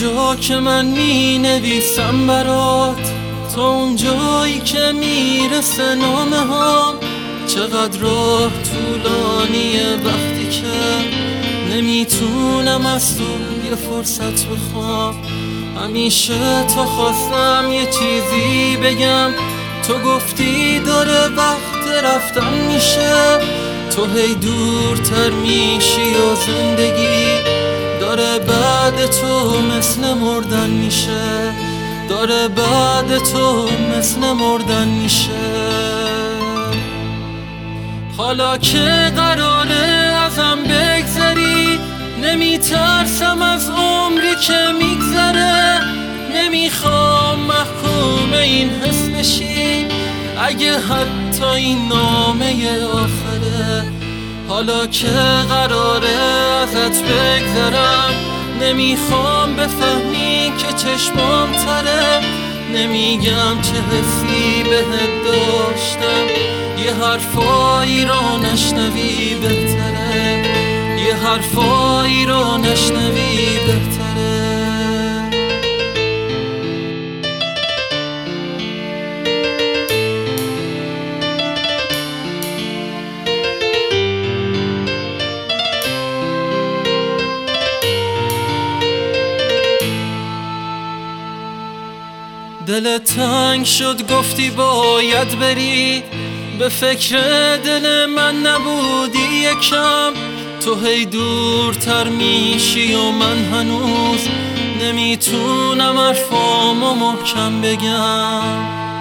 اونجا که من می نویسم برات، تا اونجایی که میرسه نامه هم، چقدر راه طولانیه وقتی که نمیتونم از تو یه فرصت بخوام. همیشه تا خواستم یه چیزی بگم، تو گفتی داره وقت رفتن میشه، تو هی دورتر میشی و زندگی داره بعد تو مثل مردن میشه، داره بعد تو مثل مردن میشه. حالا که قراره ازم بگذری، نمیترسم از عمری که میگذره، نمیخوام محکوم این حس بشی اگه حتی این نامه آخره. حالا که قراره ازت بگذرم، نمیخوام بفهمی که چشمام تره، نمیگم چه حسی بهت داشتم، یه حرفایی رو نشنوی بهتره، یه حرفایی رو نشنوی بهتره. دل تنگ شد گفتی باید بری، به فکر دل من نبودی یکم، تو هی دورتر میشی و من هنوز نمیتونم حرفامو محکم بگم.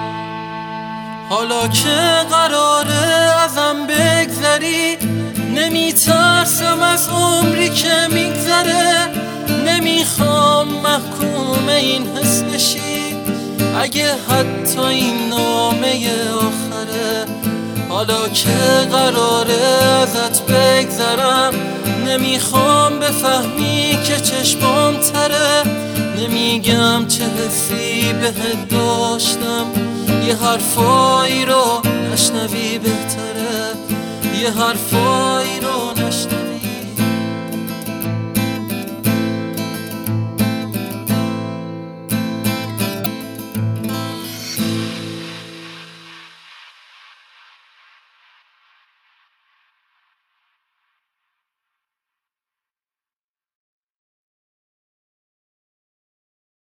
حالا که قراره ازم بگذری، نمیترسم از عمری که میگذره، نمیخوام محکوم این حس بشی اگه حتی این نامه آخره. حالا که قراره ازت بگذرم، نمیخوام بفهمی که چشمام تره، نمیگم چه حسی بهت داشتم، یه حرفایی رو نشنوی بهتره، یه حرفایی رو نشنوی.